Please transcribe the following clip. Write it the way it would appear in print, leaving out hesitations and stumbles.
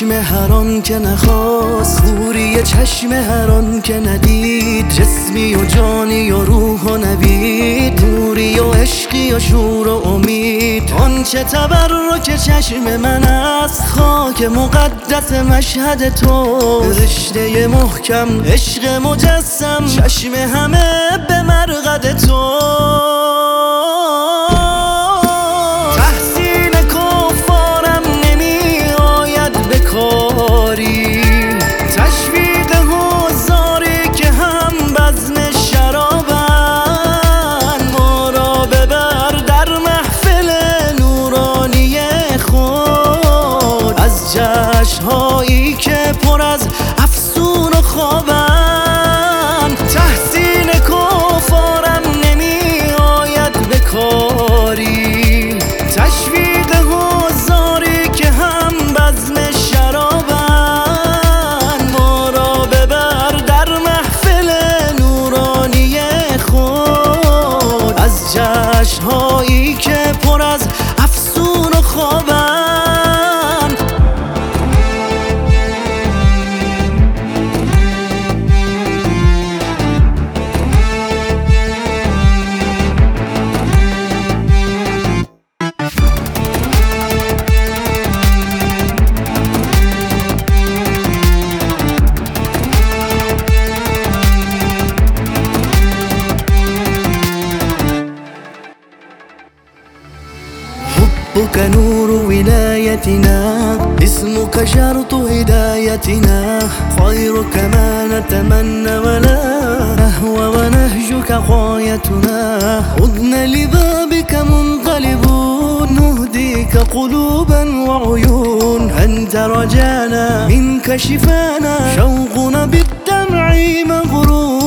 چشم هر آن که نخواست، کوری چشم هر آن که ندید، جسمی و جانی و روح و نوید، نوری و عشقی و شور و امید. آنچه تبرک چشم من است، خاک مقدس مشهد تو، رشته محکم عشق مجسم، چشم همه به مرقد تو. تشویق حضاری که هم بزم شرابن، ما را ببر در محفل نورانی خود، از جشن‌هایی که پر از افسون و خوابن. تحسین کفارم نمی آید به کاری، تشویق حضاری که هم بزم جشن‌هایی که پر از افسون و خوابن. حبك نور ولايتنا، اسمك شرط هدايتنا، خيرك ما نتمنى ولا نهوى، ونهجك غايتنا. عدنا لبابك منقلبون، نهديك قلوبا وعيون، أنت رجانا منك شفانا، شوقنا بالدمع مغرور.